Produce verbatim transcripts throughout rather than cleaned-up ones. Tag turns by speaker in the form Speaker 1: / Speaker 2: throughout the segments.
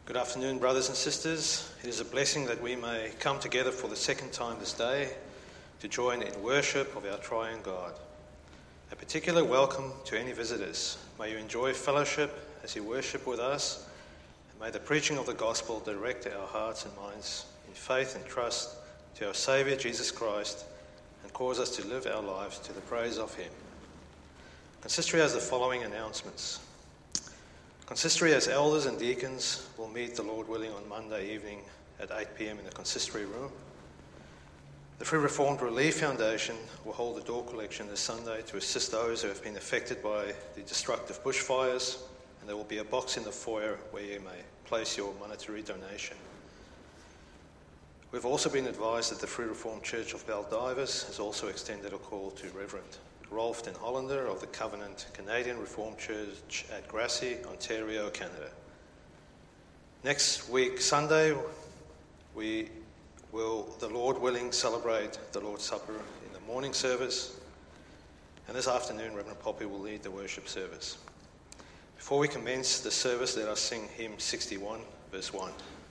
Speaker 1: Good afternoon, brothers and sisters. It is a blessing that we may come together for the second time this day to join in worship of our triune God. A particular welcome to any visitors. May you enjoy fellowship as you worship with us, and may the preaching of the gospel direct our hearts and minds in faith and trust to our Saviour Jesus Christ and cause us to live our lives to the praise of Him. Consistory has the following announcements. Consistory as elders and deacons will meet, the Lord willing, on Monday evening at eight p.m. in the consistory room. The Free Reformed Relief Foundation will hold a door collection this Sunday to assist those who have been affected by the destructive bushfires, and there will be a box in the foyer where you may place your monetary donation. We've also been advised that the Free Reformed Church of Baldivis has also extended a call to Reverend Rolf den Hollander of the Covenant Canadian Reformed Church at Grassy, Ontario, Canada. Next week, Sunday, we will, the Lord willing, celebrate the Lord's Supper in the morning service. And this afternoon, Reverend Poppy will lead the worship service. Before we commence the service, let us sing hymn sixty-one, verse one.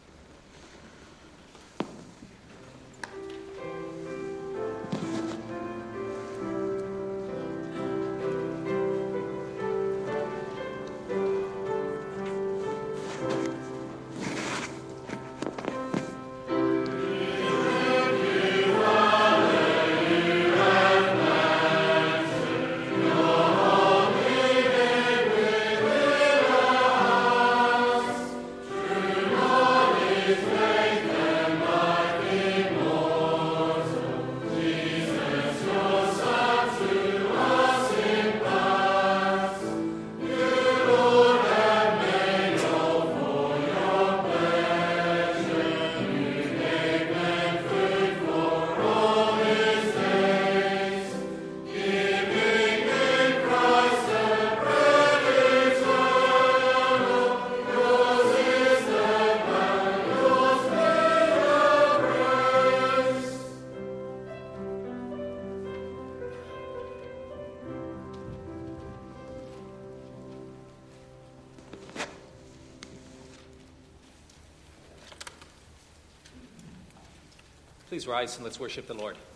Speaker 2: Please rise and let's worship the Lord.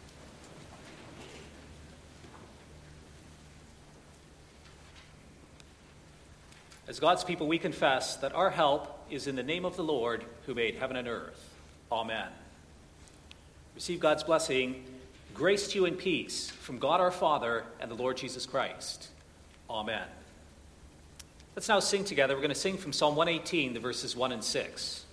Speaker 2: As God's people, we confess that our help is in the name of the Lord who made heaven and earth. Amen. Receive God's blessing, grace to you and peace from God our Father and the Lord Jesus Christ. Amen. Let's now sing together. We're going to sing from Psalm one eighteen, the verses one and six.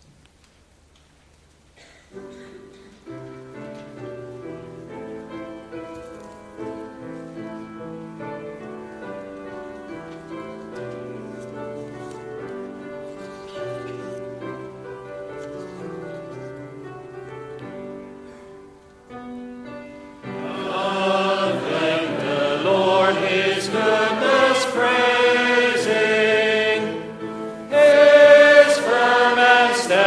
Speaker 3: His firm and steady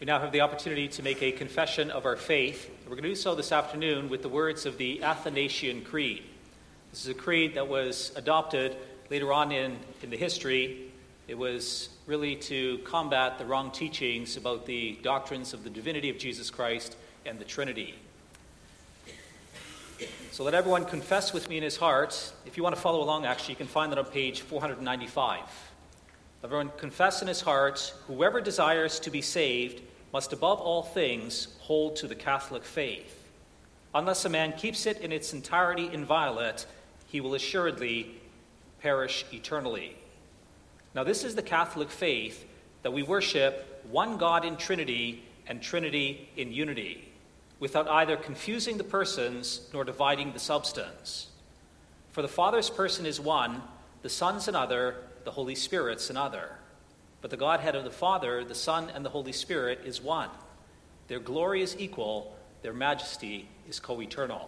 Speaker 2: We now have the opportunity to make a confession of our faith. We're going to do so this afternoon with the words of the Athanasian Creed. This is a creed that was adopted later on in, in the history. It was really to combat the wrong teachings about the doctrines of the divinity of Jesus Christ and the Trinity. So let everyone confess with me in his heart. If you want to follow along, actually, you can find that on page four ninety-five. Everyone confess in his heart, whoever desires to be saved must above all things hold to the Catholic faith. Unless a man keeps it in its entirety inviolate, he will assuredly perish eternally. Now this is the Catholic faith, that we worship one God in Trinity and Trinity in unity, without either confusing the persons nor dividing the substance. For the Father's person is one, the Son's another, the Holy Spirit's another. But the Godhead of the Father, the Son, and the Holy Spirit is one. Their glory is equal, their majesty is co-eternal.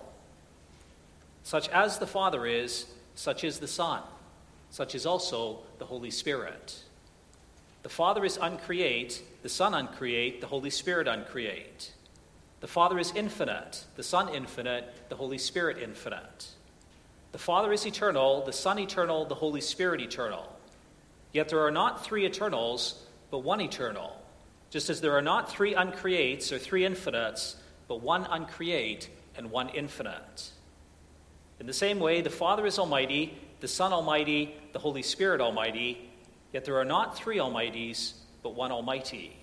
Speaker 2: Such as the Father is, such is the Son, such is also the Holy Spirit. The Father is uncreate, the Son uncreate, the Holy Spirit uncreate. The Father is infinite, the Son infinite, the Holy Spirit infinite. The Father is eternal, the Son eternal, the Holy Spirit eternal. Yet there are not three eternals, but one eternal, just as there are not three uncreates or three infinites, but one uncreate and one infinite. In the same way, the Father is almighty, the Son almighty, the Holy Spirit almighty, yet there are not three almighties, but one almighty.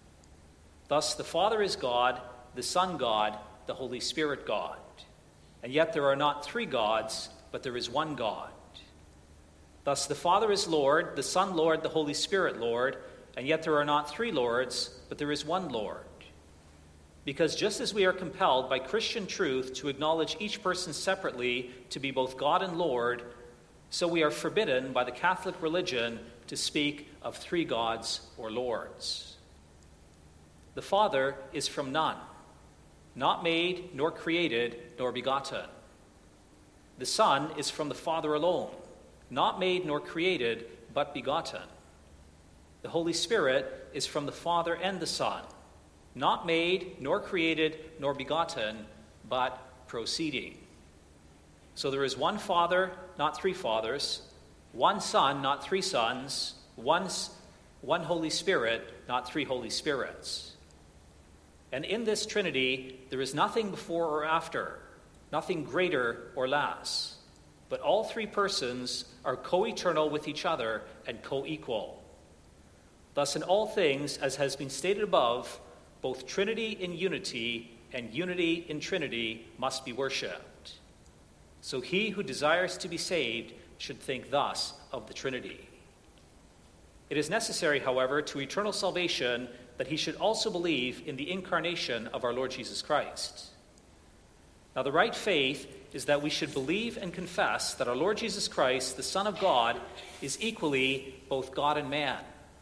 Speaker 2: Thus the Father is God, the Son God, the Holy Spirit God. And yet there are not three gods, but there is one God. Thus the Father is Lord, the Son Lord, the Holy Spirit Lord, and yet there are not three Lords, but there is one Lord. Because just as we are compelled by Christian truth to acknowledge each person separately to be both God and Lord, so we are forbidden by the Catholic religion to speak of three gods or lords. The Father is from none, not made, nor created, nor begotten. The Son is from the Father alone, not made nor created, but begotten. The Holy Spirit is from the Father and the Son, not made, nor created, nor begotten, but proceeding. So there is one Father, not three fathers, one Son, not three sons, one, one Holy Spirit, not three Holy Spirits. And in this Trinity, there is nothing before or after, nothing greater or less. But all three persons are co-eternal with each other and co-equal. Thus, in all things, as has been stated above, both Trinity in unity and unity in Trinity must be worshipped. So he who desires to be saved should think thus of the Trinity. It is necessary, however, to eternal salvation that he should also believe in the incarnation of our Lord Jesus Christ. Now, the right faith is that we should believe and confess that our Lord Jesus Christ, the Son of God, is equally both God and man.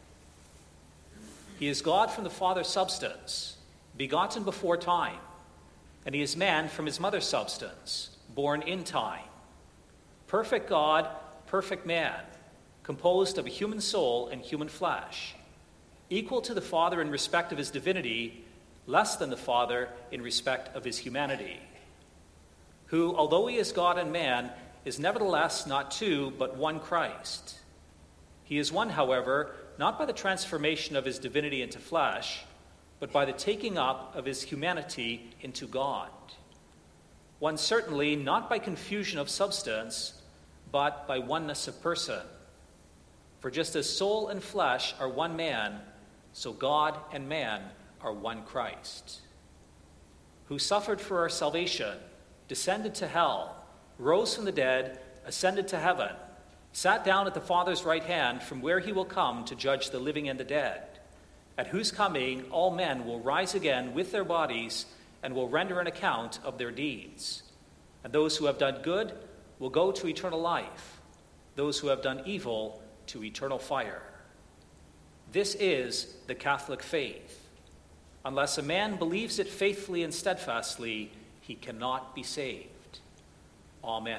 Speaker 2: He is God from the Father's substance, begotten before time, and he is man from his mother's substance, born in time. Perfect God, perfect man, composed of a human soul and human flesh, equal to the Father in respect of his divinity, less than the Father in respect of his humanity, who, although he is God and man, is nevertheless not two, but one Christ. He is one, however, not by the transformation of his divinity into flesh, but by the taking up of his humanity into God. One certainly not by confusion of substance, but by oneness of person. For just as soul and flesh are one man, so God and man are one Christ, who suffered for our salvation, descended to hell, rose from the dead, ascended to heaven, sat down at the Father's right hand, from where he will come to judge the living and the dead, at whose coming all men will rise again with their bodies and will render an account of their deeds. And those who have done good will go to eternal life, those who have done evil to eternal fire. This is the Catholic faith. Unless a man believes it faithfully and steadfastly, he cannot be saved. Amen.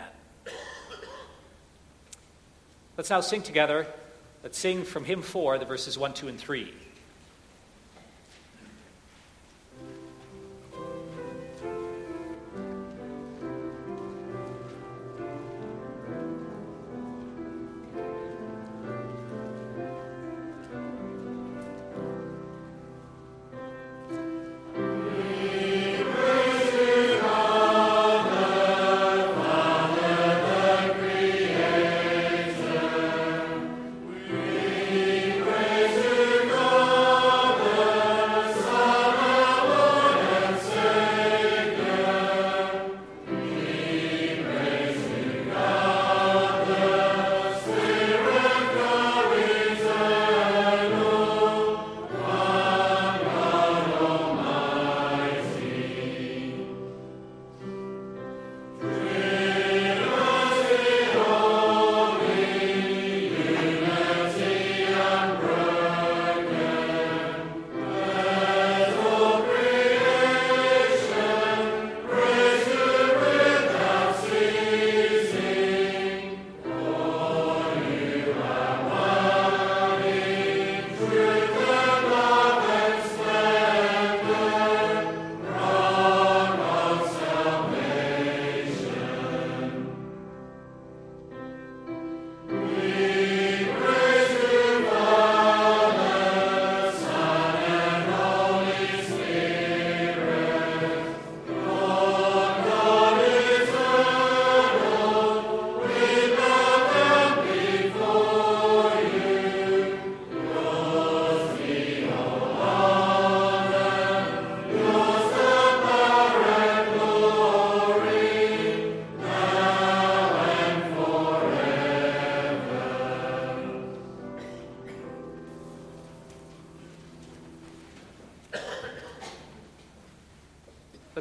Speaker 2: Let's now sing together. Let's sing from hymn four, the verses one, two, and three.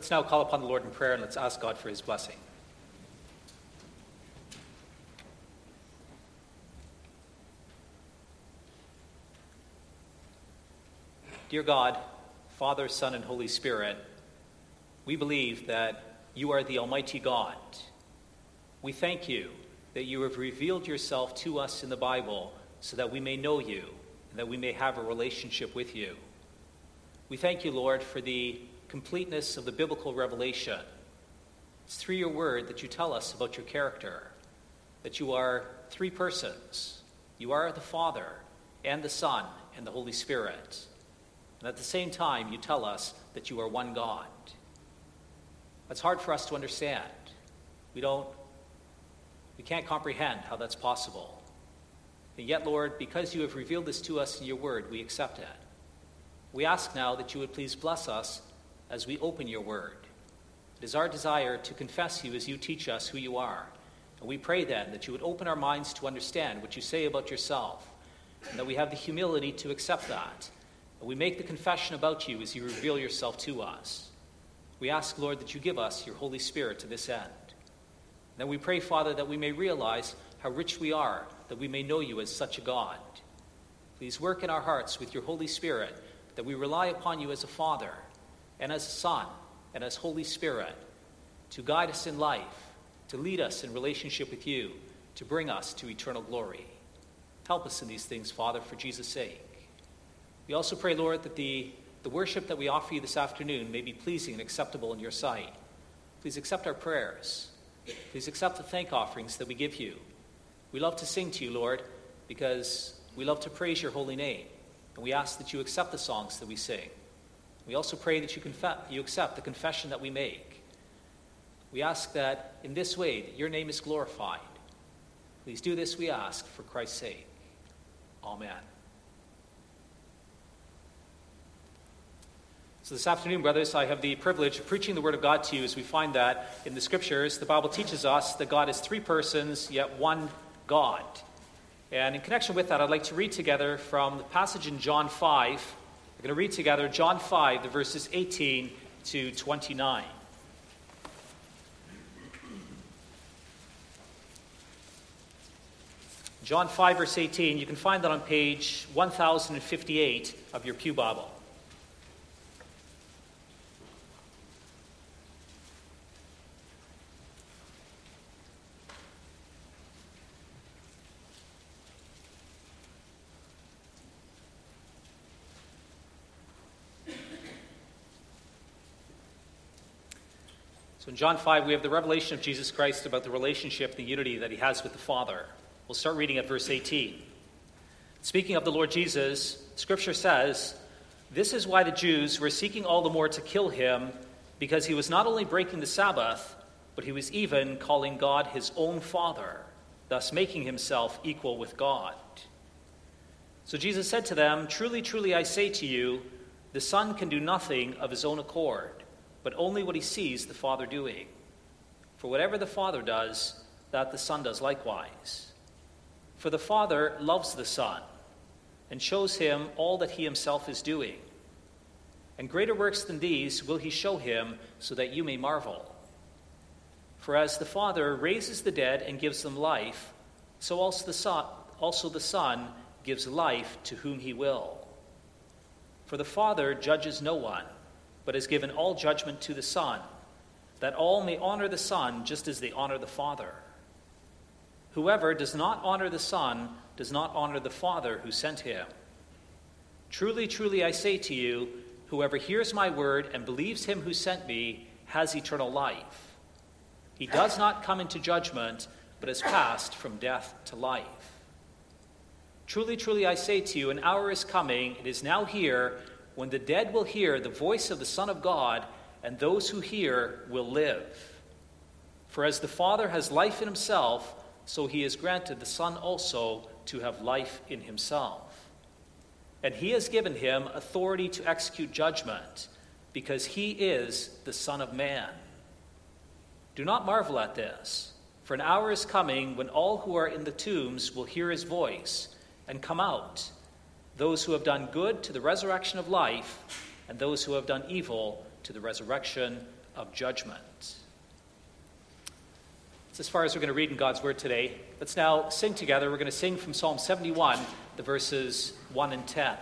Speaker 2: Let's now call upon the Lord in prayer and let's ask God for his blessing. Dear God, Father, Son, and Holy Spirit, we believe that you are the Almighty God. We thank you that you have revealed yourself to us in the Bible so that we may know you and that we may have a relationship with you. We thank you, Lord, for the completeness of the biblical revelation. It's through your word that you tell us about your character, that you are three persons. You are the Father and the Son and the Holy Spirit. And at the same time, you tell us that you are one God. That's hard for us to understand. We don't, we can't comprehend how that's possible. And yet, Lord, because you have revealed this to us in your word, we accept it. We ask now that you would please bless us as we open your word. It is our desire to confess you as you teach us who you are. And we pray then that you would open our minds to understand what you say about yourself, and that we have the humility to accept that. And we make the confession about you as you reveal yourself to us. We ask, Lord, that you give us your Holy Spirit to this end. And then we pray, Father, that we may realize how rich we are, that we may know you as such a God. Please work in our hearts with your Holy Spirit, that we rely upon you as a Father, and as a Son, and as Holy Spirit, to guide us in life, to lead us in relationship with you, to bring us to eternal glory. Help us in these things, Father, for Jesus' sake. We also pray, Lord, that the, the worship that we offer you this afternoon may be pleasing and acceptable in your sight. Please accept our prayers. Please accept the thank offerings that we give you. We love to sing to you, Lord, because we love to praise your holy name. And we ask that you accept the songs that we sing. We also pray that you, conf- you accept the confession that we make. We ask that in this way that your name is glorified. Please do this, we ask, for Christ's sake. Amen. So this afternoon, brothers, I have the privilege of preaching the Word of God to you as we find that in the Scriptures, the Bible teaches us that God is three persons, yet one God. And in connection with that, I'd like to read together from the passage in John five. We're going to read together John five, the verses eighteen to twenty-nine. John five, verse eighteen, you can find that on page one thousand fifty-eight of your Pew Bible. So in John five, we have the revelation of Jesus Christ about the relationship, the unity that he has with the Father. We'll start reading at verse eighteen. Speaking of the Lord Jesus, Scripture says, "This is why the Jews were seeking all the more to kill him, because he was not only breaking the Sabbath, but he was even calling God his own Father, thus making himself equal with God." So Jesus said to them, "Truly, truly, I say to you, the Son can do nothing of his own accord, but only what he sees the Father doing. For whatever the Father does, that the Son does likewise. For the Father loves the Son, and shows him all that he himself is doing. And greater works than these will he show him, so that you may marvel. For as the Father raises the dead and gives them life, so also the Son, also the Son gives life to whom he will. For the Father judges no one, but has given all judgment to the Son, that all may honor the Son just as they honor the Father. Whoever does not honor the Son does not honor the Father who sent him. Truly, truly, I say to you, whoever hears my word and believes him who sent me has eternal life. He does not come into judgment, but has passed from death to life. Truly, truly, I say to you, an hour is coming, it is now here, when the dead will hear the voice of the Son of God, and those who hear will live. For as the Father has life in himself, so he has granted the Son also to have life in himself. And he has given him authority to execute judgment, because he is the Son of Man. Do not marvel at this, for an hour is coming when all who are in the tombs will hear his voice and come out, those who have done good to the resurrection of life, and those who have done evil to the resurrection of judgment. That's as far as we're going to read in God's Word today. Let's now sing together. We're going to sing from Psalm seventy-one, the verses one and ten.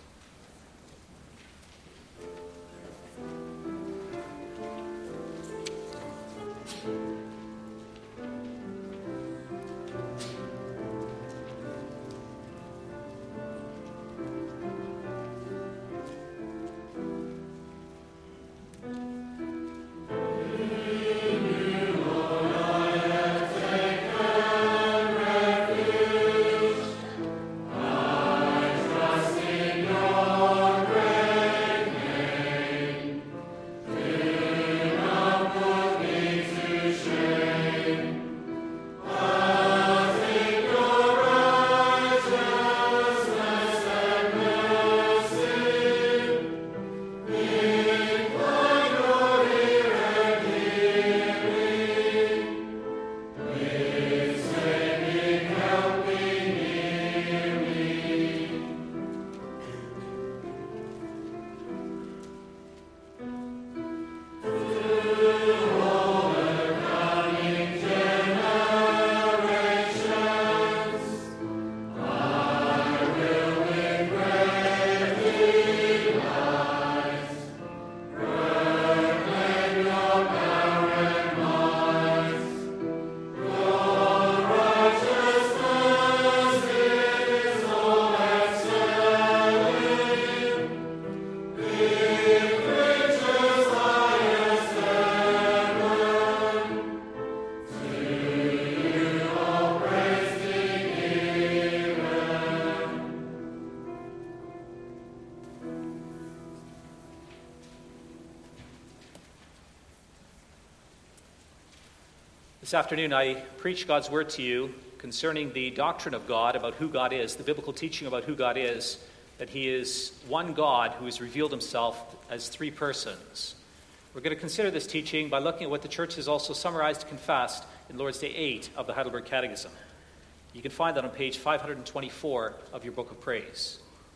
Speaker 2: This afternoon I preach God's Word to you concerning the doctrine of God, about who God is, the biblical teaching about who God is, that He is one God who has revealed Himself as three persons. We're going to consider this teaching by looking at what the Church has also summarized and confessed in Lord's Day eight of the Heidelberg Catechism. You can find that on page five hundred twenty-four of your Book of Praise.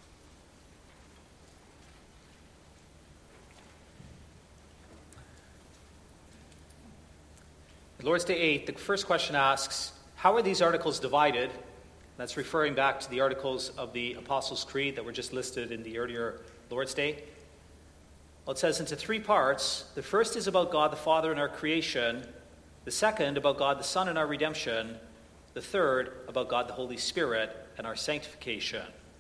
Speaker 2: Lord's Day eight, the first question asks, how are these articles divided? That's referring back to the articles of the Apostles' Creed that were just listed in the earlier Lord's Day. Well, it says into three parts. The first is about God the Father and our creation. The second about God the Son and our redemption. The third about God the Holy Spirit and our sanctification.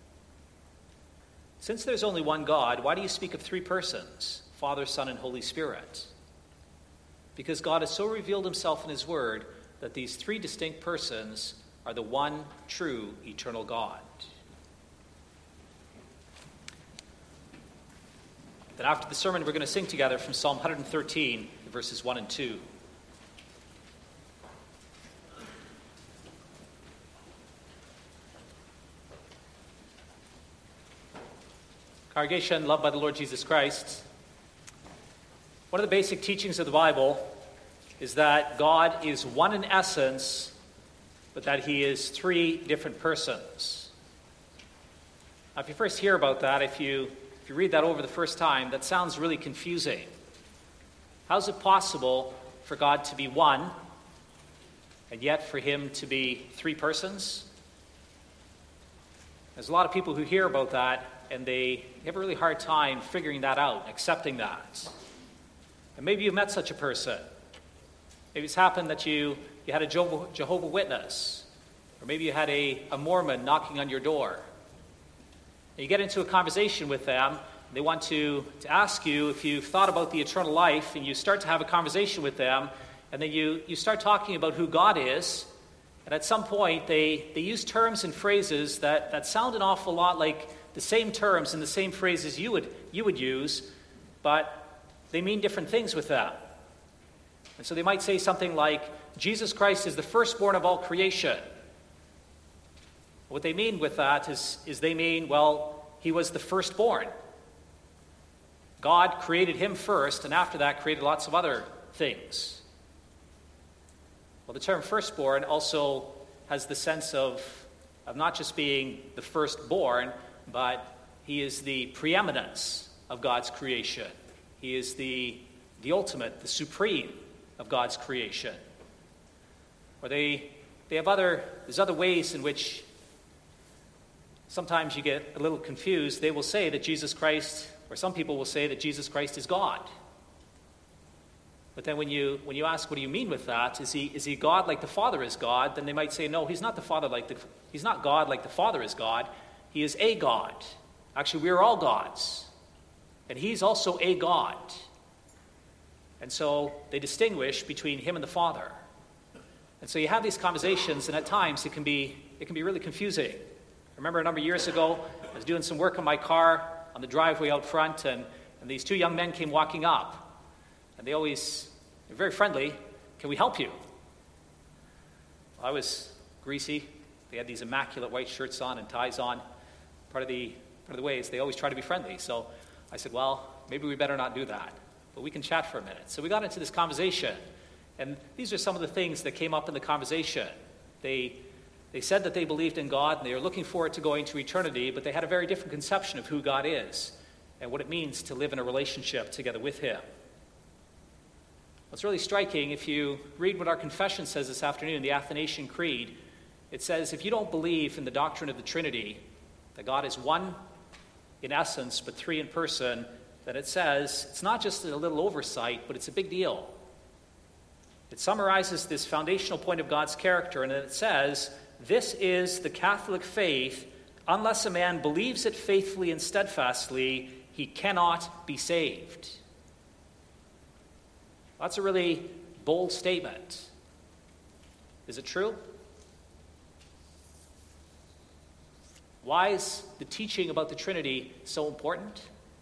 Speaker 2: Since there's only one God, why do you speak of three persons, Father, Son, and Holy Spirit? Because God has so revealed Himself in His Word that these three distinct persons are the one true eternal God. Then after the sermon, we're going to sing together from Psalm one thirteen, verses one and two. Congregation, loved by the Lord Jesus Christ, one of the basic teachings of the Bible is that God is one in essence, but that He is three different persons. Now, if you first hear about that, if you if you read that over the first time, that sounds really confusing. How is it possible for God to be one, and yet for Him to be three persons? There's a lot of people who hear about that, and they have a really hard time figuring that out, accepting that. And maybe you've met such a person. Maybe it's happened that you, you had a Jehovah, Jehovah Witness, or maybe you had a, a Mormon knocking on your door. And you get into a conversation with them. They want to, to ask you if you've thought about the eternal life, and you start to have a conversation with them, and then you, you start talking about who God is, and at some point they, they use terms and phrases that, that sound an awful lot like the same terms and the same phrases you would you would use, but they mean different things with that. And so they might say something like, Jesus Christ is the firstborn of all creation. What they mean with that is, is they mean, well, He was the firstborn. God created Him first, and after that created lots of other things. Well, the term firstborn also has the sense of, of not just being the firstborn, but He is the preeminence of God's creation. He is the the ultimate, the supreme of God's creation. Or they they have other, there's other ways in which sometimes you get a little confused. They will say that Jesus Christ, or some people will say that Jesus Christ is God. But then when you when you ask, what do you mean with that? Is he is he God like the Father is God? Then they might say, no, he's not the Father like the he's not God like the Father is God. He is a God. Actually, we are all gods. And he's also a God. And so they distinguish between him and the Father. And so you have these conversations, and at times it can be it can be really confusing. I remember a number of years ago, I was doing some work on my car on the driveway out front, and, and these two young men came walking up. And they always, they're very friendly. Can we help you? Well, I was greasy. They had these immaculate white shirts on and ties on. Part of the part of the way is they always try to be friendly. So I said, well, maybe we better not do that. But we can chat for a minute. So we got into this conversation. And these are some of the things that came up in the conversation. They they said that they believed in God, and they were looking forward to going to eternity, but they had a very different conception of who God is and what it means to live in a relationship together with him. What's really striking, if you read what our confession says this afternoon, the Athanasian Creed, it says, if you don't believe in the doctrine of the Trinity, that God is one in essence, but three in person, then it says it's not just a little oversight, but it's a big deal. It summarizes this foundational point of God's character, and it says, this is the Catholic faith. Unless a man believes it faithfully and steadfastly, he cannot be saved. That's a really bold statement. Is it true? Why is the teaching about the Trinity so important?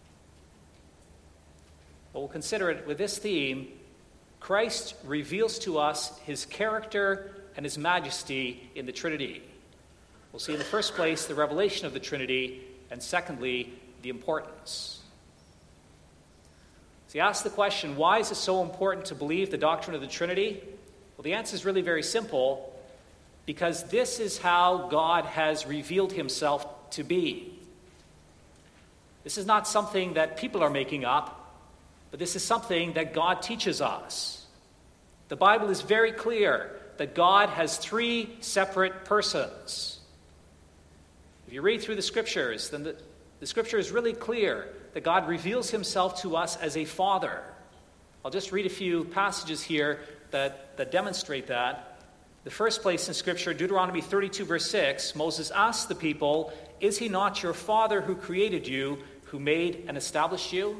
Speaker 2: Well, we'll consider it with this theme. Christ reveals to us his character and his majesty in the Trinity. We'll see in the first place the revelation of the Trinity, and secondly, the importance. So you ask the question, why is it so important to believe the doctrine of the Trinity? Well, the answer is really very simple, because this is how God has revealed himself to be. This is not something that people are making up, but this is something that God teaches us. The Bible is very clear that God has three separate persons. If you read through the Scriptures, then the, the Scripture is really clear that God reveals himself to us as a Father. I'll just read a few passages here that, that demonstrate that. The first place in Scripture, Deuteronomy thirty-two, verse six, Moses asked the people, is he not your Father who created you, who made and established you?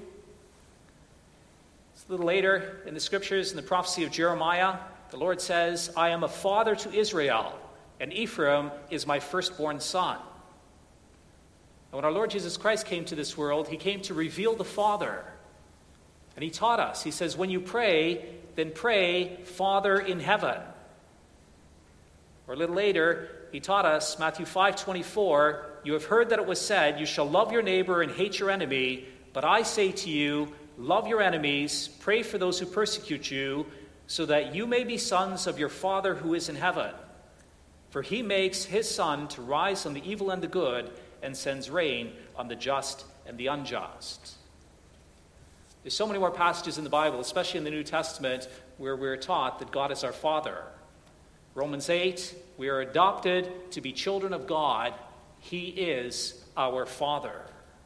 Speaker 2: A little later in the Scriptures, in the prophecy of Jeremiah, the Lord says, I am a father to Israel, and Ephraim is my firstborn son. And when our Lord Jesus Christ came to this world, he came to reveal the Father. And he taught us, he says, when you pray, then pray, Father in heaven. Or a little later, he taught us, Matthew five twenty-four, you have heard that it was said, you shall love your neighbor and hate your enemy, but I say to you, love your enemies, pray for those who persecute you, so that you may be sons of your Father who is in heaven. For he makes his sun to rise on the evil and the good, and sends rain on the just and the unjust. There's so many more passages in the Bible, especially in the New Testament, where we're taught that God is our Father. Romans eight, we are adopted to be children of God. He is our Father.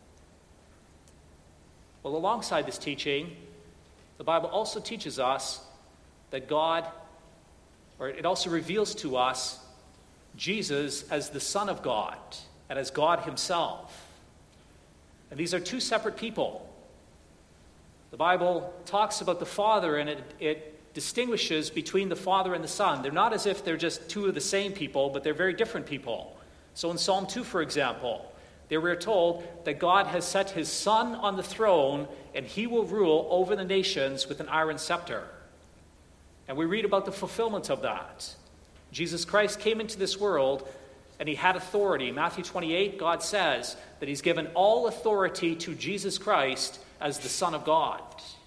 Speaker 2: Well, alongside this teaching, the Bible also teaches us that God, or it also reveals to us Jesus as the Son of God and as God himself. And these are two separate people. The Bible talks about the Father, and it, it distinguishes between the Father and the Son. They're not as if they're just two of the same people, but they're very different people. So in Psalm two, for example, there we're told that God has set his Son on the throne, and he will rule over the nations with an iron scepter. And we read about the fulfillment of that. Jesus Christ came into this world, and he had authority. Matthew twenty-eight, God says that he's given all authority to Jesus Christ as the Son of God.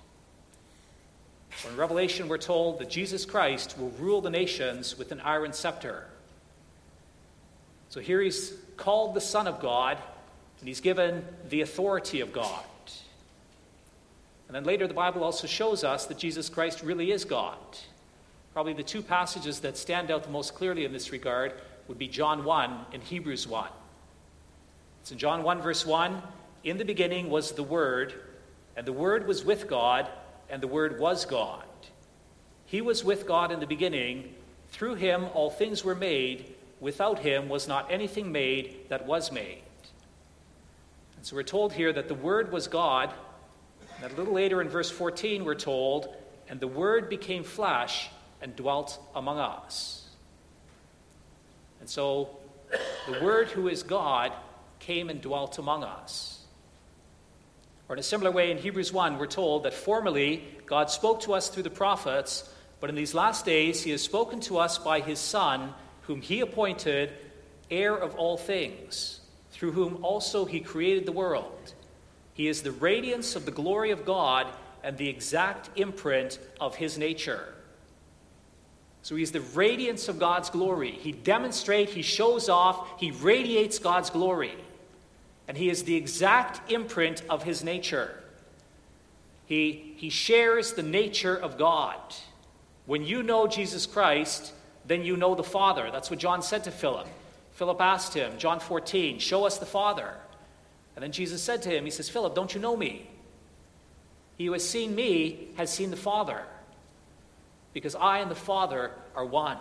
Speaker 2: In Revelation, we're told that Jesus Christ will rule the nations with an iron scepter. So here he's called the Son of God, and he's given the authority of God. And then later the Bible also shows us that Jesus Christ really is God. Probably the two passages that stand out the most clearly in this regard would be John one and Hebrews one. It's in John one verse one, "In the beginning was the Word, and the Word was with God, and the Word was God. He was with God in the beginning. Through him all things were made. Without him was not anything made that was made." And so we're told here that the Word was God. And a little later in verse fourteen we're told, "And the Word became flesh and dwelt among us." And so the Word, who is God, came and dwelt among us. Or in a similar way in Hebrews one, we're told that formerly God spoke to us through the prophets, but in these last days he has spoken to us by his Son, whom he appointed heir of all things, through whom also he created the world. He is the radiance of the glory of God and the exact imprint of his nature. So he's the radiance of God's glory. He demonstrates, he shows off, he radiates God's glory. And he is the exact imprint of his nature. He, he shares the nature of God. When you know Jesus Christ, then you know the Father. That's what John said to Philip. Philip asked him, John fourteen, "Show us the Father." And then Jesus said to him, he says, "Philip, don't you know me? He who has seen me has seen the Father, because I and the Father are one."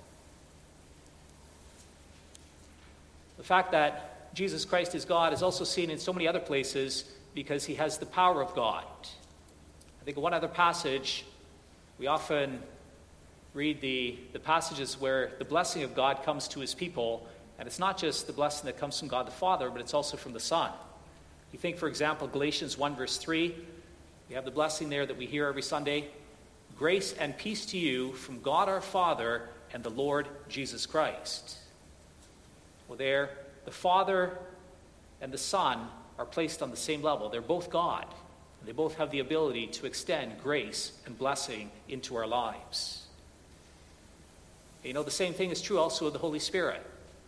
Speaker 2: The fact that Jesus Christ is God is also seen in so many other places because he has the power of God. I think in one other passage, we often read the, the passages where the blessing of God comes to his people, and it's not just the blessing that comes from God the Father, but it's also from the Son. You think, for example, Galatians one verse three, we have the blessing there that we hear every Sunday. "Grace and peace to you from God our Father and the Lord Jesus Christ." Well, there, the Father and the Son are placed on the same level. They're both God. And they both have the ability to extend grace and blessing into our lives. You know, the same thing is true also of the Holy Spirit.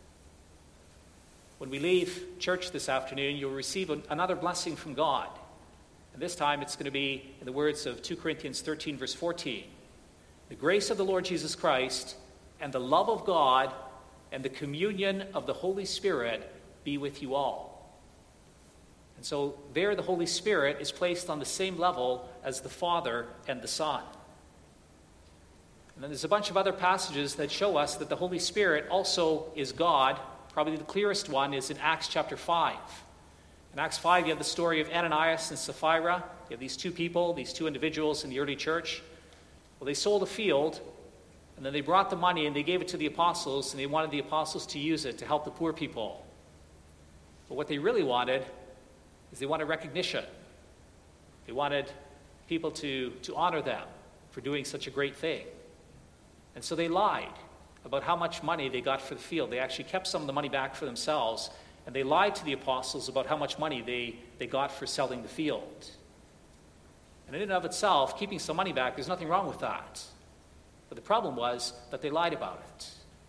Speaker 2: When we leave church this afternoon, you'll receive another blessing from God. And this time it's going to be in the words of Second Corinthians thirteen, verse fourteen. "The grace of the Lord Jesus Christ and the love of God and the communion of the Holy Spirit be with you all." And so there the Holy Spirit is placed on the same level as the Father and the Son. And then there's a bunch of other passages that show us that the Holy Spirit also is God. Probably the clearest one is in Acts chapter five. In Acts five, you have the story of Ananias and Sapphira. You have these two people, these two individuals in the early church. Well, they sold a field, and then they brought the money and they gave it to the apostles, and they wanted the apostles to use it to help the poor people. But what they really wanted is they wanted recognition. They wanted people to, to honor them for doing such a great thing. And so they lied about how much money they got for the field. They actually kept some of the money back for themselves, and they lied to the apostles about how much money they, they got for selling the field. And in and of itself, keeping some money back, there's nothing wrong with that. But the problem was that they lied about it.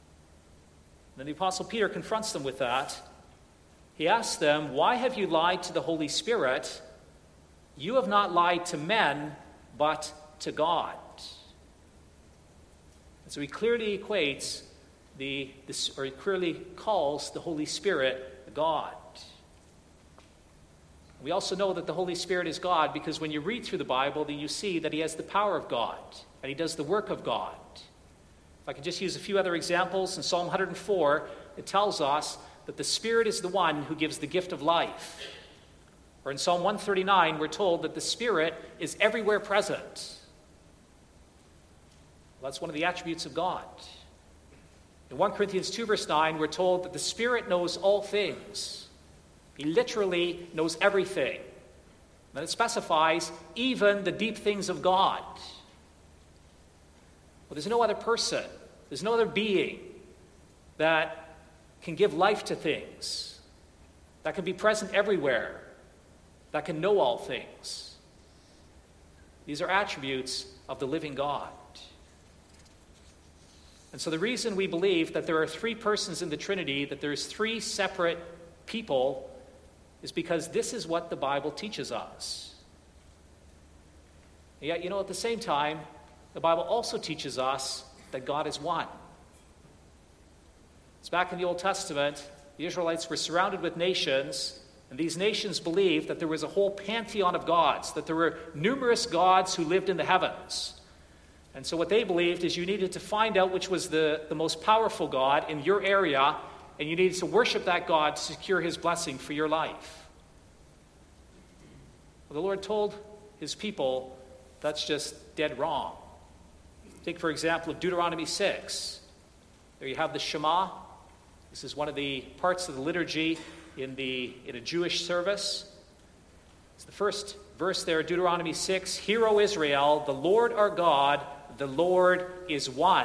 Speaker 2: And then the Apostle Peter confronts them with that. He asks them, "Why have you lied to the Holy Spirit? You have not lied to men, but to God." And so he clearly equates the, this, or he clearly calls the Holy Spirit God. We also know that the Holy Spirit is God because when you read through the Bible, then you see that he has the power of God and he does the work of God. If I could just use a few other examples, in Psalm one hundred four, it tells us that the Spirit is the one who gives the gift of life. Or in Psalm one thirty-nine, we're told that the Spirit is everywhere present. Well, that's one of the attributes of God. In First Corinthians two, verse nine, we're told that the Spirit knows all things. He literally knows everything. And it specifies even the deep things of God. Well, there's no other person, there's no other being that can give life to things, that can be present everywhere, that can know all things. These are attributes of the living God. And so the reason we believe that there are three persons in the Trinity, that there's three separate people, is because this is what the Bible teaches us. And yet, you know, at the same time, the Bible also teaches us that God is one. It's back in the Old Testament, the Israelites were surrounded with nations, and these nations believed that there was a whole pantheon of gods, that there were numerous gods who lived in the heavens. And so what they believed is you needed to find out which was the, the most powerful God in your area, and you needed to worship that God to secure his blessing for your life. Well, the Lord told his people that's just dead wrong. Take, for example, of Deuteronomy six. There you have the Shema. This is one of the parts of the liturgy in, the, in a Jewish service. It's the first verse there, Deuteronomy six. Hear, O Israel, the Lord our God, the Lord is one.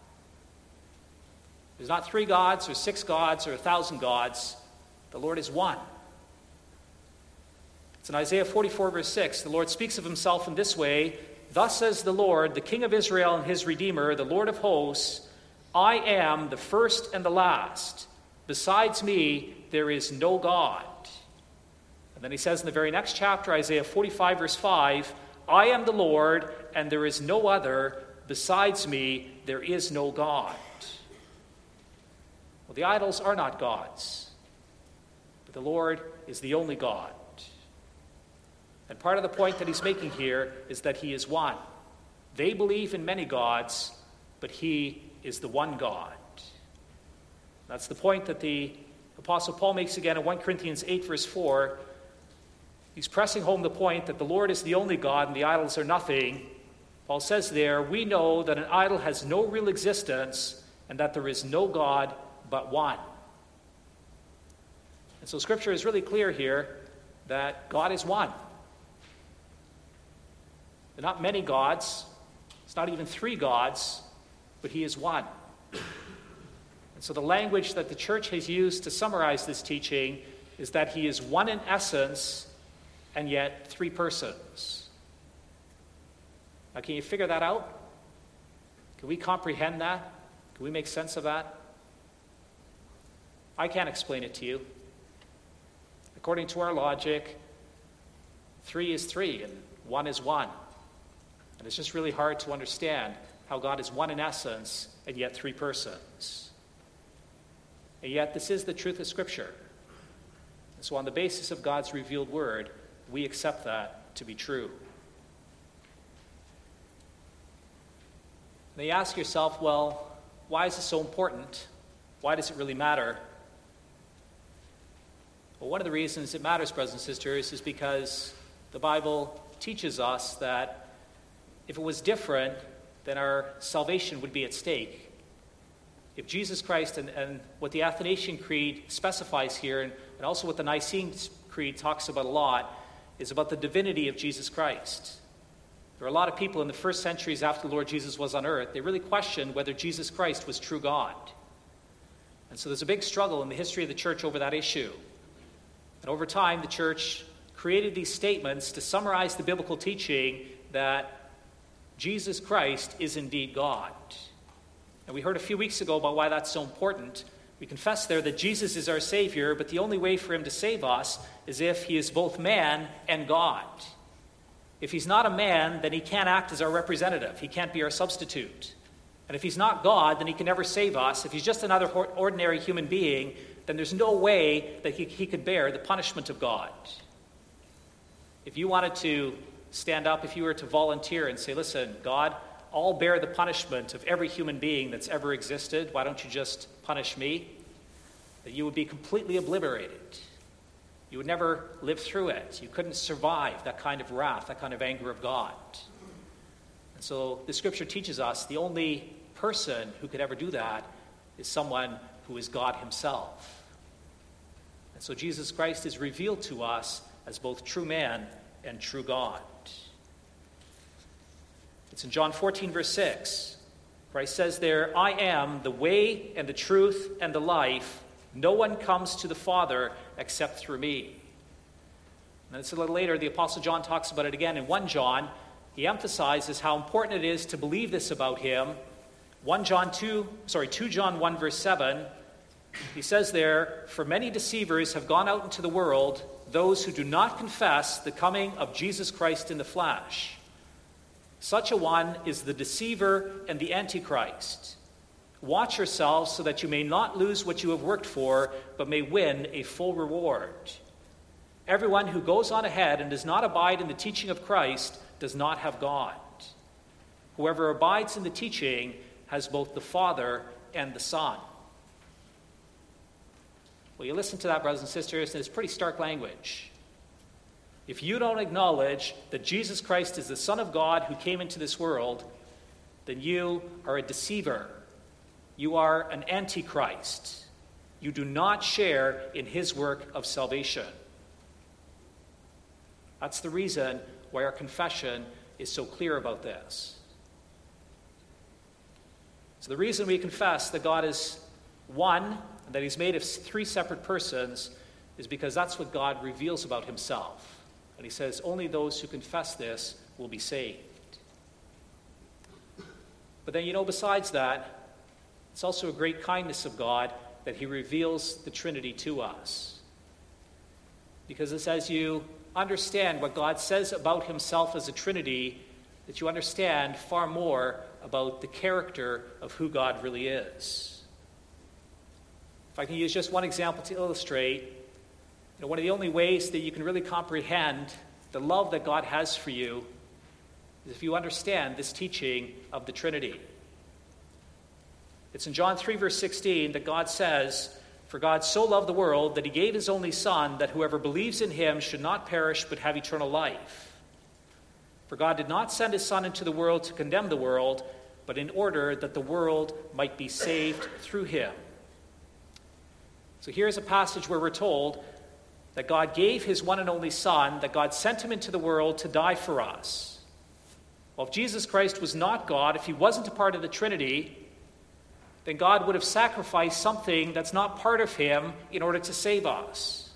Speaker 2: There's not three gods or six gods or a thousand gods. The Lord is one. It's in Isaiah forty-four, verse six. The Lord speaks of himself in this way. Thus says the Lord, the King of Israel and his Redeemer, the Lord of hosts, I am the first and the last. Besides me, there is no God. And then he says in the very next chapter, Isaiah forty-five, verse five, I am the Lord, and there is no other. Besides me, there is no God. Well, the idols are not gods, but the Lord is the only God. And part of the point that he's making here is that he is one. They believe in many gods, but he is the one God. That's the point that the Apostle Paul makes again in First Corinthians eight, verse four. He's pressing home the point that the Lord is the only God and the idols are nothing. Paul says there, we know that an idol has no real existence and that there is no God but one. And so Scripture is really clear here that God is one. There are not many gods. It's not even three gods, but he is one. And so the language that the church has used to summarize this teaching is that he is one in essence and yet three persons. Now, can you figure that out? Can we comprehend that? Can we make sense of that? I can't explain it to you. According to our logic, three is three and one is one. And it's just really hard to understand how God is one in essence and yet three persons. And yet this is the truth of Scripture. And so on the basis of God's revealed word, we accept that to be true. Now you ask yourself, well, why is this so important? Why does it really matter? Well, one of the reasons it matters, brothers and sisters, is because the Bible teaches us that if it was different, then our salvation would be at stake. If Jesus Christ and, and what the Athanasian Creed specifies here, and, and also what the Nicene Creed talks about a lot, is about the divinity of Jesus Christ. There are a lot of people in the first centuries after the Lord Jesus was on earth, they really questioned whether Jesus Christ was true God. And so there's a big struggle in the history of the church over that issue. And over time, the church created these statements to summarize the biblical teaching that Jesus Christ is indeed God. And we heard a few weeks ago about why that's so important. We confessed there that Jesus is our Savior, but the only way for him to save us is if he is both man and God. If he's not a man, then he can't act as our representative. He can't be our substitute. And if he's not God, then he can never save us. If he's just another ordinary human being, then there's no way that he, he could bear the punishment of God. If you wanted to stand up, if you were to volunteer and say, listen, God, I'll bear the punishment of every human being that's ever existed. Why don't you just punish me? That you would be completely obliterated. You would never live through it. You couldn't survive that kind of wrath, that kind of anger of God. And so the Scripture teaches us the only person who could ever do that is someone who is God himself. And so Jesus Christ is revealed to us as both true man and true God. It's in John fourteen, verse six. Christ says there, I am the way and the truth and the life. No one comes to the Father except through me. And it's a little later, the Apostle John talks about it again in First John. He emphasizes how important it is to believe this about him. First John two, sorry, Second John one, verse seven. He says there, for many deceivers have gone out into the world, those who do not confess the coming of Jesus Christ in the flesh. Such a one is the deceiver and the Antichrist. Watch yourselves so that you may not lose what you have worked for, but may win a full reward. Everyone who goes on ahead and does not abide in the teaching of Christ does not have God. Whoever abides in the teaching has both the Father and the Son. Well, you listen to that, brothers and sisters, and it's pretty stark language. If you don't acknowledge that Jesus Christ is the Son of God who came into this world, then you are a deceiver. You are an antichrist. You do not share in his work of salvation. That's the reason why our confession is so clear about this. So the reason we confess that God is one, and that he's made of three separate persons, is because that's what God reveals about himself. And he says only those who confess this will be saved. But then, you know, besides that, it's also a great kindness of God that he reveals the Trinity to us. Because it's as you understand what God says about himself as a Trinity that you understand far more about the character of who God really is. If I can use just one example to illustrate, you know, one of the only ways that you can really comprehend the love that God has for you is if you understand this teaching of the Trinity. It's in John three, verse sixteen, that God says, "For God so loved the world that he gave his only Son, that whoever believes in him should not perish but have eternal life. For God did not send his Son into the world to condemn the world, but in order that the world might be saved through him." So here's a passage where we're told that God gave his one and only Son, that God sent him into the world to die for us. Well, if Jesus Christ was not God, if he wasn't a part of the Trinity, then God would have sacrificed something that's not part of him in order to save us.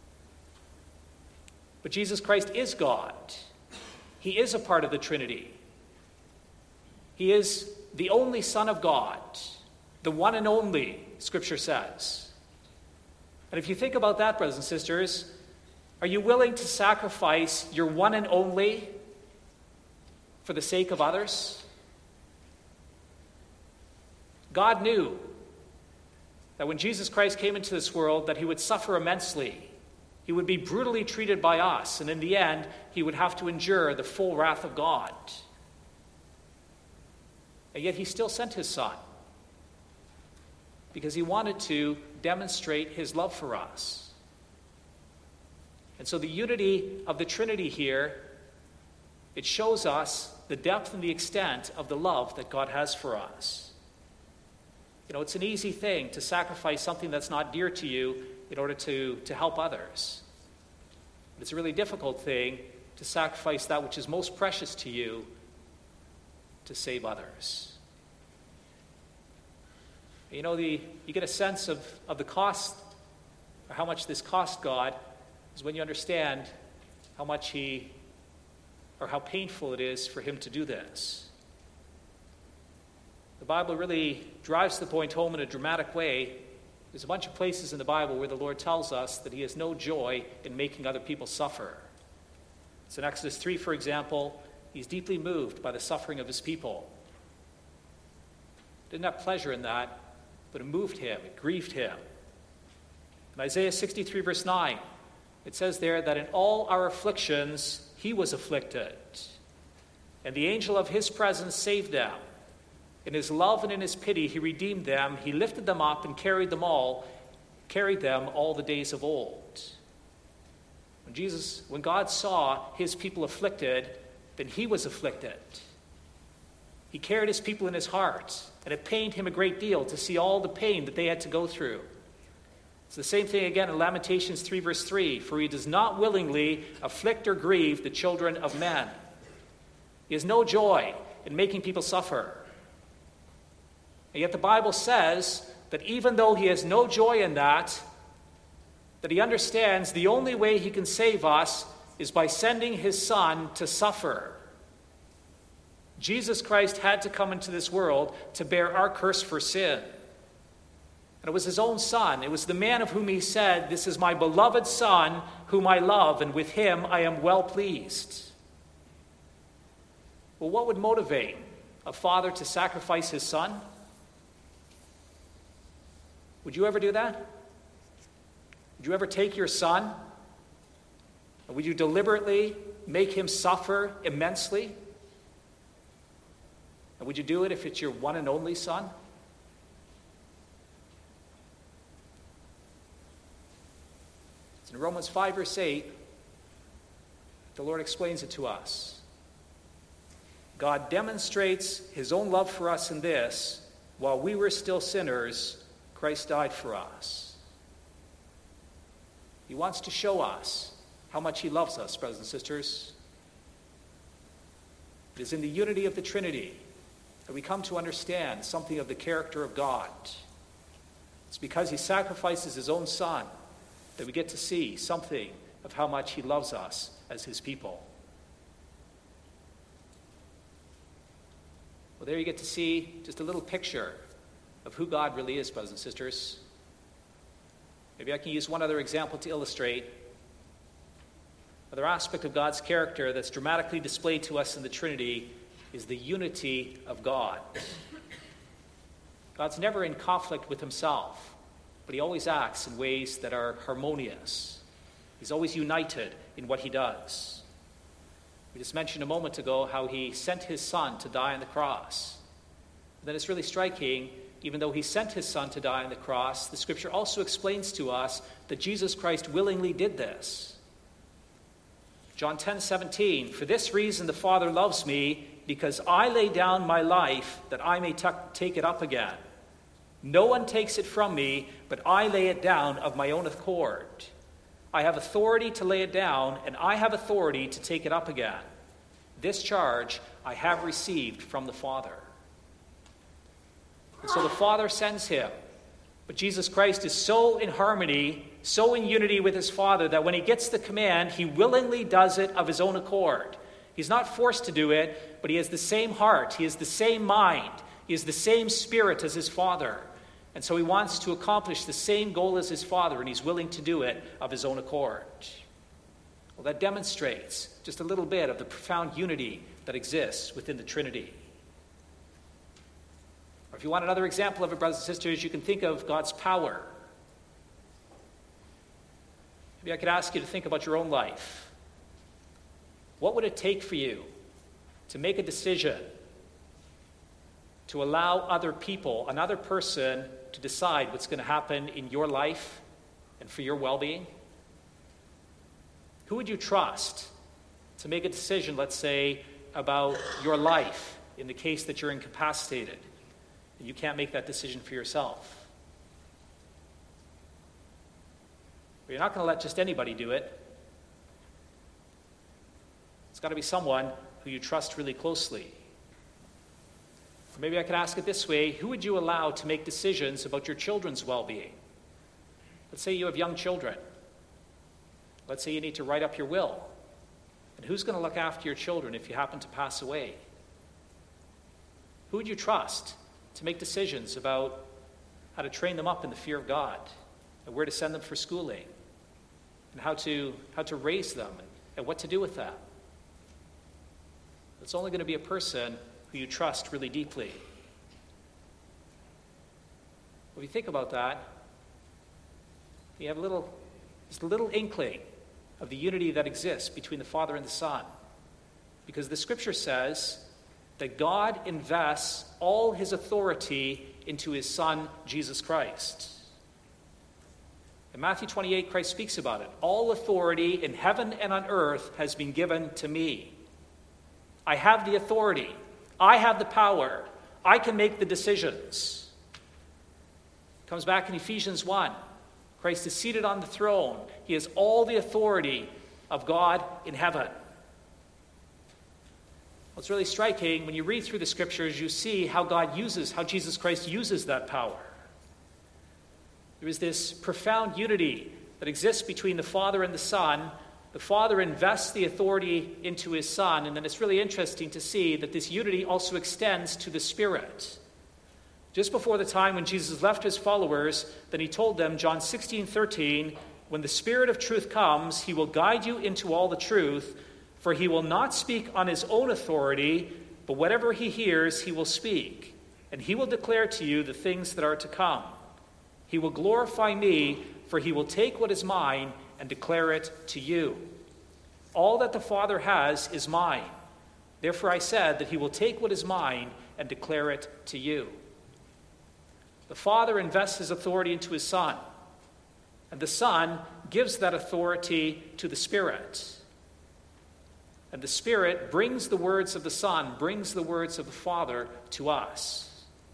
Speaker 2: But Jesus Christ is God. He is a part of the Trinity. He is the only Son of God, the one and only, Scripture says. And if you think about that, brothers and sisters, are you willing to sacrifice your one and only for the sake of others? God knew that when Jesus Christ came into this world that he would suffer immensely. He would be brutally treated by us, and in the end, he would have to endure the full wrath of God. And yet he still sent his Son because he wanted to demonstrate his love for us. And so the unity of the Trinity here, it shows us the depth and the extent of the love that God has for us. You know, it's an easy thing to sacrifice something that's not dear to you in order to, to help others. But it's a really difficult thing to sacrifice that which is most precious to you to save others. You know, the you get a sense of, of the cost, or how much this cost God, is when you understand how much he, or how painful it is for him to do this. The Bible really drives the point home in a dramatic way. There's a bunch of places in the Bible where the Lord tells us that he has no joy in making other people suffer. So in Exodus three, for example, he's deeply moved by the suffering of his people. Didn't have pleasure in that, but it moved him, it grieved him. In Isaiah sixty-three, verse nine, it says there that in all our afflictions he was afflicted, and the angel of his presence saved them. In his love and in his pity he redeemed them. He lifted them up and carried them all, carried them all the days of old. When Jesus, when God saw his people afflicted, then he was afflicted. He carried his people in his heart, and it pained him a great deal to see all the pain that they had to go through. It's the same thing again in Lamentations three, verse three. For he does not willingly afflict or grieve the children of men. He has no joy in making people suffer. And yet the Bible says that even though he has no joy in that, that he understands the only way he can save us is by sending his Son to suffer. Jesus Christ had to come into this world to bear our curse for sin. And it was his own Son. It was the man of whom he said, "This is my beloved Son, whom I love, and with him I am well pleased." Well, what would motivate a father to sacrifice his son? Would you ever do that? Would you ever take your son? And would you deliberately make him suffer immensely? And would you do it if it's your one and only son? It's in Romans five, verse eight, the Lord explains it to us. God demonstrates his own love for us in this: while we were still sinners, Christ died for us. He wants to show us how much he loves us, brothers and sisters. It is in the unity of the Trinity that we come to understand something of the character of God. It's because he sacrifices his own son that we get to see something of how much he loves us as his people. Well, there you get to see just a little picture of who God really is, brothers and sisters. Maybe I can use one other example to illustrate. Another aspect of God's character that's dramatically displayed to us in the Trinity is the unity of God. God's never in conflict with himself, but he always acts in ways that are harmonious. He's always united in what he does. We just mentioned a moment ago how he sent his son to die on the cross. And then it's really striking, even though he sent his son to die on the cross, the scripture also explains to us that Jesus Christ willingly did this. John ten seventeen, for this reason the Father loves me, because I lay down my life that I may t- take it up again. No one takes it from me, but I lay it down of my own accord. I have authority to lay it down, and I have authority to take it up again. This charge I have received from the Father. And so the Father sends him. But Jesus Christ is so in harmony, so in unity with his Father, that when he gets the command, he willingly does it of his own accord. He's not forced to do it, but he has the same heart. He has the same mind. He has the same spirit as his Father. And so he wants to accomplish the same goal as his Father, and he's willing to do it of his own accord. Well, that demonstrates just a little bit of the profound unity that exists within the Trinity. Or if you want another example of it, brothers and sisters, you can think of God's power. Maybe I could ask you to think about your own life. What would it take for you to make a decision to allow other people, another person, to decide what's going to happen in your life and for your well-being? Who would you trust to make a decision, let's say, about your life in the case that you're incapacitated and you can't make that decision for yourself? But you're not going to let just anybody do it. It's got to be someone who you trust really closely. Or maybe I could ask it this way: who would you allow to make decisions about your children's well-being? Let's say you have young children. Let's say you need to write up your will. And who's going to look after your children if you happen to pass away? Who would you trust to make decisions about how to train them up in the fear of God, and where to send them for schooling, and how to, how to raise them, and, and what to do with them? It's only going to be a person who you trust really deeply. If you think about that, you have a little, just a little inkling of the unity that exists between the Father and the Son. Because the Scripture says that God invests all his authority into his Son, Jesus Christ. In Matthew twenty-eight, Christ speaks about it. All authority in heaven and on earth has been given to me. I have the authority. I have the power. I can make the decisions. It comes back in Ephesians one. Christ is seated on the throne. He has all the authority of God in heaven. What's really striking, when you read through the Scriptures, you see how God uses, how Jesus Christ uses that power. There is this profound unity that exists between the Father and the Son. The Father invests the authority into his Son, and then it's really interesting to see that this unity also extends to the Spirit. Just before the time when Jesus left his followers, then he told them, John sixteen thirteen, when the Spirit of truth comes, he will guide you into all the truth, for he will not speak on his own authority, but whatever he hears, he will speak, and he will declare to you the things that are to come. He will glorify me, for he will take what is mine and declare it to you. All that the Father has is mine. Therefore I said that he will take what is mine and declare it to you. The Father invests his authority into his Son, and the Son gives that authority to the Spirit. And the Spirit brings the words of the Son, brings the words of the Father to us.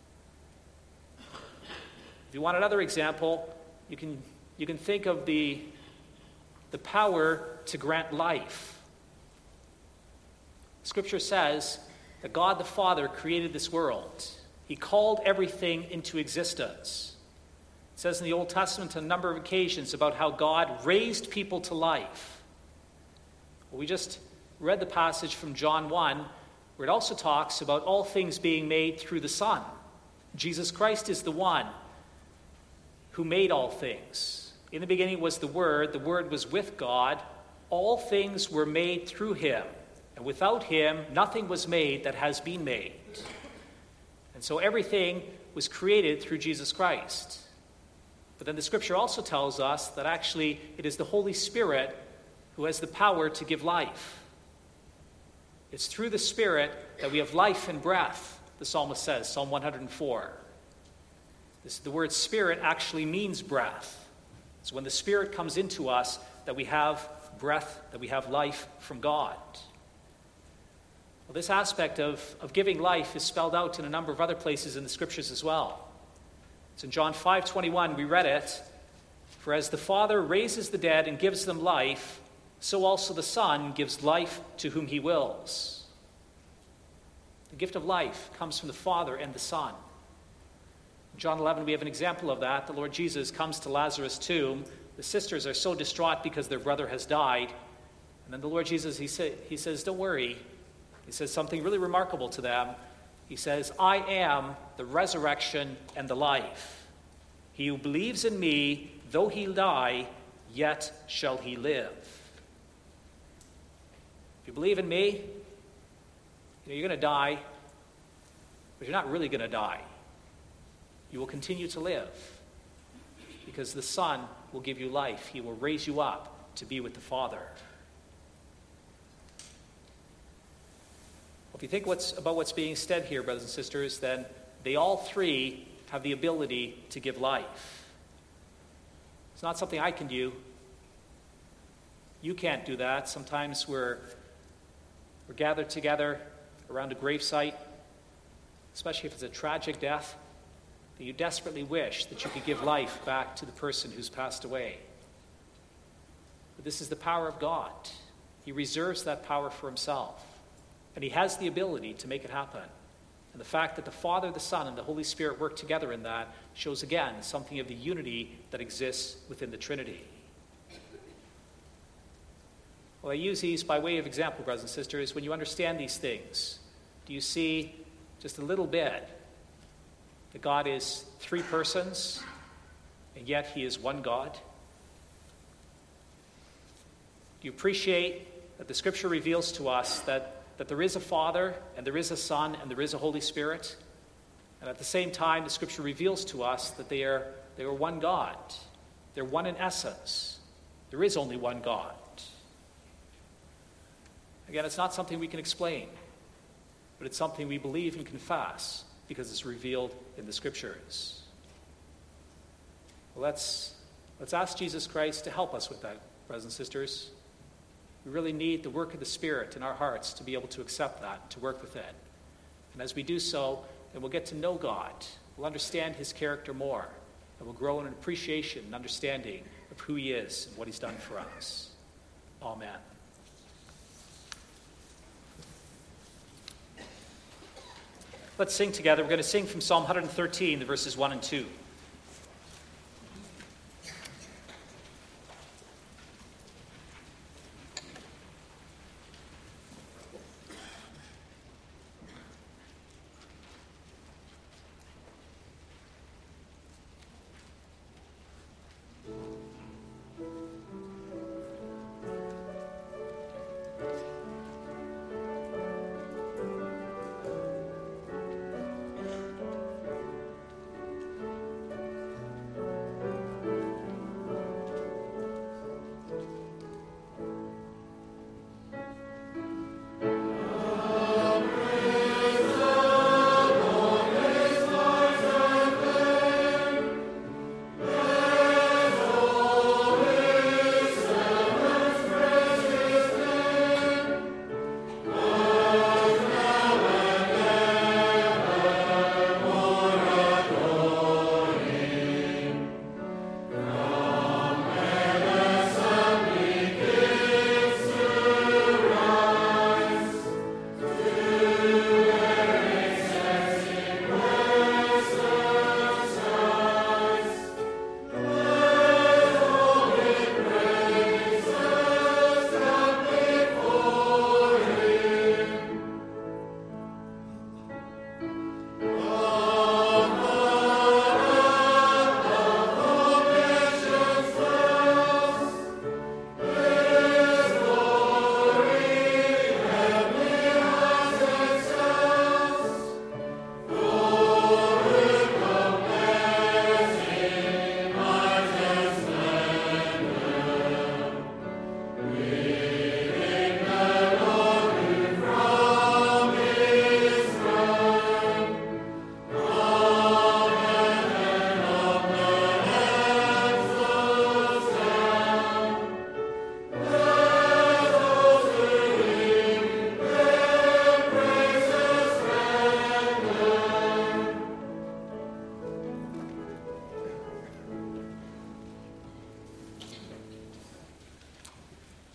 Speaker 2: If you want another example, you can, you can think of the, the power to grant life. Scripture says that God the Father created this world. He called everything into existence. It says in the Old Testament on a number of occasions about how God raised people to life. Well, we just read the passage from John one, where it also talks about all things being made through the Son. Jesus Christ is the one who made all things. In the beginning was the Word. The Word was with God. All things were made through him. And without him, nothing was made that has been made. And so everything was created through Jesus Christ. But then the Scripture also tells us that actually it is the Holy Spirit who has the power to give life. It's through the Spirit that we have life and breath, the psalmist says, Psalm one hundred four. This, the word spirit actually means breath. So when the Spirit comes into us, that we have breath, that we have life from God. Well, this aspect of, of giving life is spelled out in a number of other places in the Scriptures as well. It's in John five twenty-one, we read it, "For as the Father raises the dead and gives them life, so also the Son gives life to whom he wills." The gift of life comes from the Father and the Son. In John eleven, we have an example of that. The Lord Jesus comes to Lazarus' tomb. The sisters are so distraught because their brother has died. And then the Lord Jesus, he, say, he says, don't worry. He says something really remarkable to them. He says, I am the resurrection and the life. He who believes in me, though he die, yet shall he live. If you believe in me, you know, you're going to die, but you're not really going to die. You will continue to live because the Son will give you life. He will raise you up to be with the Father. If you think what's, about what's being said here, brothers and sisters, then they all three have the ability to give life. It's not something I can do. You can't do that. Sometimes we're, we're gathered together around a gravesite, especially if it's a tragic death, that you desperately wish that you could give life back to the person who's passed away. But this is the power of God. He reserves that power for himself. And he has the ability to make it happen. And the fact that the Father, the Son, and the Holy Spirit work together in that shows, again, something of the unity that exists within the Trinity. Well, I use these by way of example, brothers and sisters. When you understand these things, do you see just a little bit that God is three persons, and yet he is one God? Do you appreciate that the Scripture reveals to us that that there is a Father, and there is a Son, and there is a Holy Spirit? And at the same time, the Scripture reveals to us that they are, they are one God. They're one in essence. There is only one God. Again, it's not something we can explain, but it's something we believe and confess because it's revealed in the Scriptures. Well, let's, let's ask Jesus Christ to help us with that, brothers and sisters. We really need the work of the Spirit in our hearts to be able to accept that, to work with it. And as we do so, then we'll get to know God. We'll understand his character more. And we'll grow in an appreciation and understanding of who he is and what he's done for us. Amen. Let's sing together. We're going to sing from Psalm one thirteen, the verses one and two.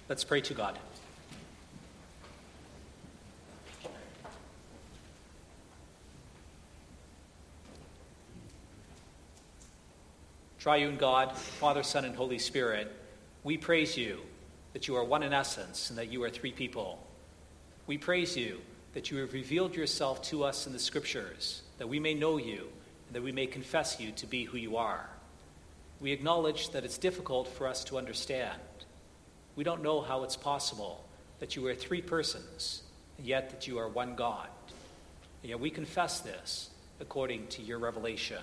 Speaker 2: Let's pray to God. Triune God, Father, Son, and Holy Spirit, we praise you that you are one in essence and that you are three people. We praise you that you have revealed yourself to us in the Scriptures, that we may know you and that we may confess you to be who you are. We acknowledge that it's difficult for us to understand. We don't know how it's possible that you are three persons, and yet that you are one God. And yet we confess this according to your revelation.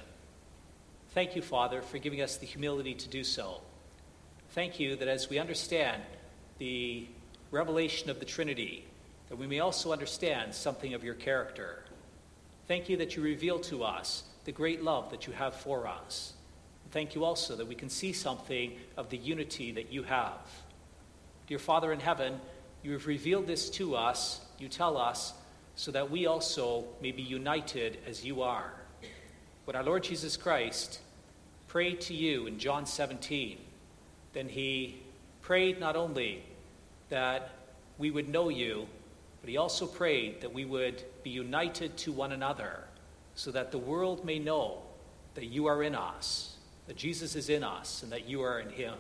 Speaker 2: Thank you, Father, for giving us the humility to do so. Thank you that as we understand the revelation of the Trinity, that we may also understand something of your character. Thank you that you reveal to us the great love that you have for us. Thank you also that we can see something of the unity that you have. Dear Father in heaven, you have revealed this to us, you tell us, so that we also may be united as you are. When our Lord Jesus Christ prayed to you in John seventeen, then he prayed not only that we would know you, but he also prayed that we would be united to one another so that the world may know that you are in us, that Jesus is in us, and that you are in him.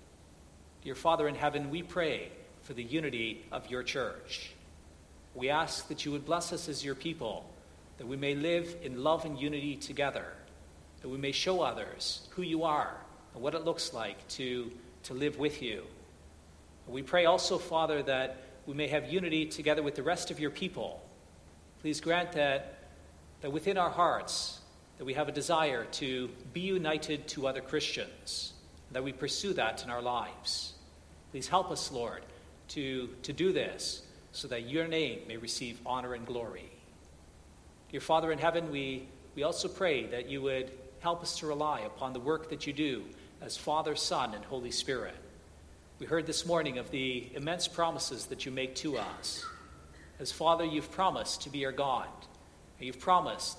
Speaker 2: Dear Father in heaven, we pray for the unity of your church. We ask that you would bless us as your people, that we may live in love and unity together, that we may show others who you are and what it looks like to, to live with you. We pray also, Father, that we may have unity together with the rest of your people. Please grant that, that within our hearts, that we have a desire to be united to other Christians, that we pursue that in our lives. Please help us, Lord, to, to do this so that your name may receive honor and glory. Dear Father in heaven, we, we also pray that you would help us to rely upon the work that you do as Father, Son, and Holy Spirit. We heard this morning of the immense promises that you make to us. As Father, you've promised to be our God, and you've promised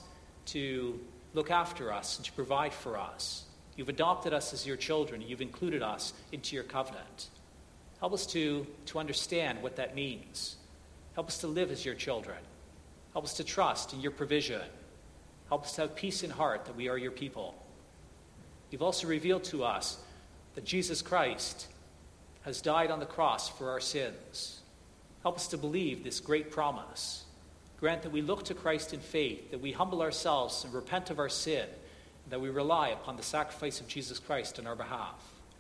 Speaker 2: to look after us and to provide for us. You've adopted us as your children, and you've included us into your covenant. Help us to, to understand what that means. Help us to live as your children. Help us to trust in your provision. Help us to have peace in heart that we are your people. You've also revealed to us that Jesus Christ has died on the cross for our sins. Help us to believe this great promise. Grant that we look to Christ in faith, that we humble ourselves and repent of our sin, and that we rely upon the sacrifice of Jesus Christ on our behalf.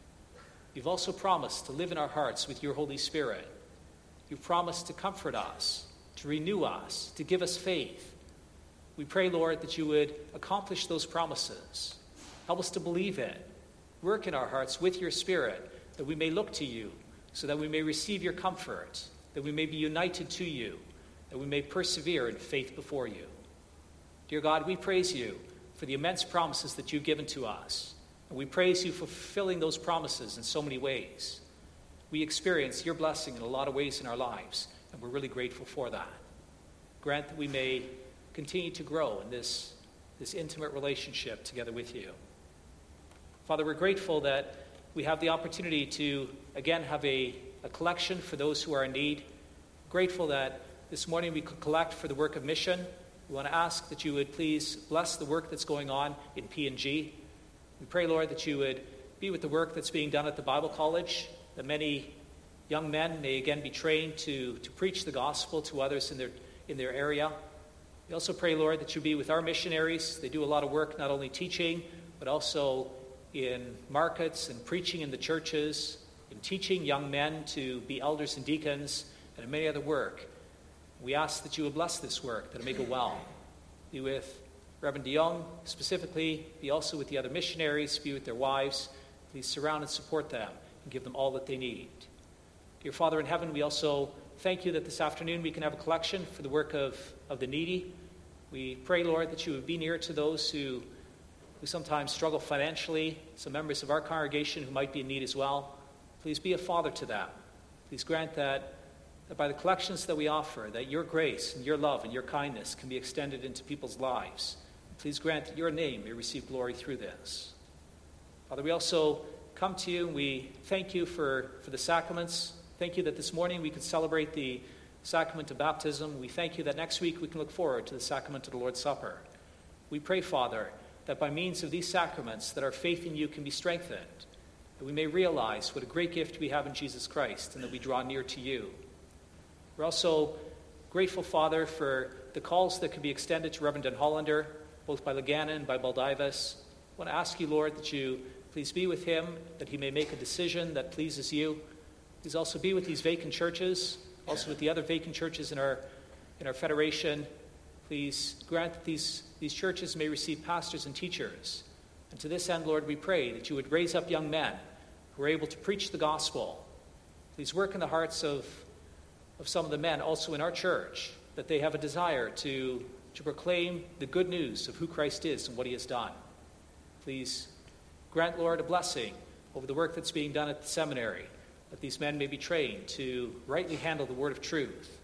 Speaker 2: You've also promised to live in our hearts with your Holy Spirit. You've promised to comfort us, to renew us, to give us faith. We pray, Lord, that you would accomplish those promises. Help us to believe it. Work in our hearts with your Spirit, that we may look to you, so that we may receive your comfort, that we may be united to you, that we may persevere in faith before you. Dear God, we praise you for the immense promises that you've given to us. And we praise you for fulfilling those promises in so many ways. We experience your blessing in a lot of ways in our lives, and we're really grateful for that. Grant that we may continue to grow in this, this intimate relationship together with you. Father, we're grateful that we have the opportunity to, again, have a, a collection for those who are in need. Grateful that this morning we could collect for the work of mission. We want to ask that you would please bless the work that's going on in P and G. We pray, Lord, that you would be with the work that's being done at the Bible College, that many young men may again be trained to, to preach the gospel to others in their, in their area. We also pray, Lord, that you be with our missionaries. They do a lot of work, not only teaching, but also in markets and preaching in the churches, in teaching young men to be elders and deacons, and in many other work. We ask that you would bless this work, that it may go well. Be with Reverend DeYoung specifically, be also with the other missionaries, be with their wives. Please surround and support them and give them all that they need. Dear Father in heaven, we also thank you that this afternoon we can have a collection for the work of, of the needy. We pray, Lord, that you would be near to those who who sometimes struggle financially, some members of our congregation who might be in need as well. Please be a father to them. Please grant that, that by the collections that we offer, that your grace and your love and your kindness can be extended into people's lives. Please grant that your name may receive glory through this. Father, we also come to you and we thank you for, for the sacraments. Thank you that this morning we could celebrate the sacrament of baptism. We thank you that next week we can look forward to the sacrament of the Lord's Supper. We pray, Father, that by means of these sacraments that our faith in you can be strengthened, that we may realize what a great gift we have in Jesus Christ and that we draw near to you. We're also grateful, Father, for the calls that can be extended to Reverend Den Hollander, both by Legana and by Baldivis. I want to ask you, Lord, that you please be with him, that he may make a decision that pleases you. Please also be with these vacant churches, also with the other vacant churches in our in our federation. Please grant that these, these churches may receive pastors and teachers. And to this end, Lord, we pray that you would raise up young men who are able to preach the gospel. Please work in the hearts of, of some of the men also in our church, that they have a desire to, to proclaim the good news of who Christ is and what he has done. Please grant, Lord, a blessing over the work that's being done at the seminary, that these men may be trained to rightly handle the word of truth.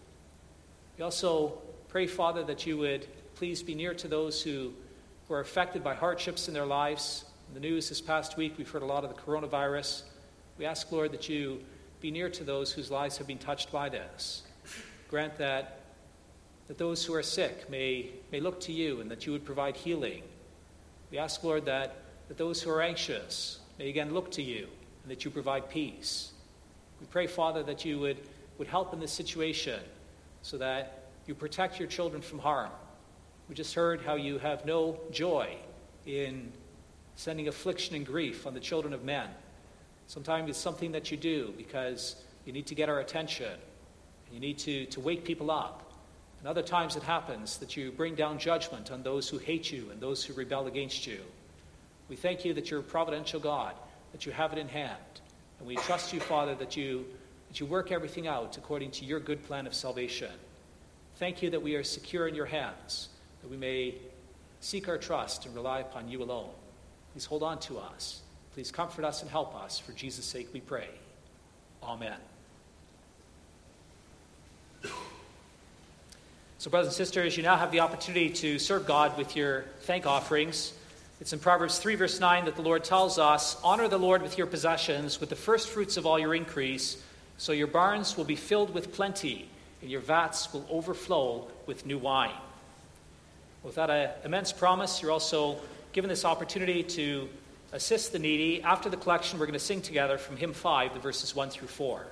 Speaker 2: We also pray, Father, that you would please be near to those who, who are affected by hardships in their lives. In the news this past week, we've heard a lot of the coronavirus. We ask, Lord, that you be near to those whose lives have been touched by this. Grant that, that those who are sick may, may look to you and that you would provide healing. We ask, Lord, that, that those who are anxious may again look to you and that you provide peace. We pray, Father, that you would, would help in this situation so that you protect your children from harm. We just heard how you have no joy in sending affliction and grief on the children of men. Sometimes it's something that you do because you need to get our attention. You need to, to wake people up. And other times it happens that you bring down judgment on those who hate you and those who rebel against you. We thank you that you're a providential God, that you have it in hand. And we trust you, Father, that you, that you work everything out according to your good plan of salvation. Thank you that we are secure in your hands, that we may seek our trust and rely upon you alone. Please hold on to us. Please comfort us and help us. For Jesus' sake we pray. Amen. So, brothers and sisters, you now have the opportunity to serve God with your thank offerings. It's in Proverbs three, verse nine, that the Lord tells us, "Honor the Lord with your possessions, with the first fruits of all your increase, so your barns will be filled with plenty, and your vats will overflow with new wine." With that uh, immense promise, you're also given this opportunity to assist the needy. After the collection, we're going to sing together from hymn five, the verses one through four.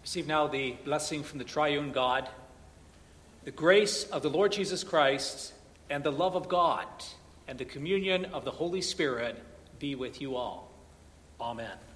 Speaker 2: Receive now the blessing from the triune God. The grace of the Lord Jesus Christ and the love of God and the communion of the Holy Spirit be with you all. Amen.